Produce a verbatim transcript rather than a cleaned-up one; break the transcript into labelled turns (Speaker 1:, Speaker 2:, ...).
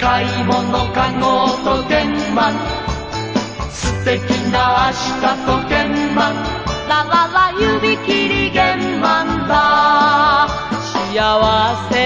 Speaker 1: 買い物かごと鍵盤、素敵な明日と鍵盤、ラララ指切り鍵盤だ。幸せ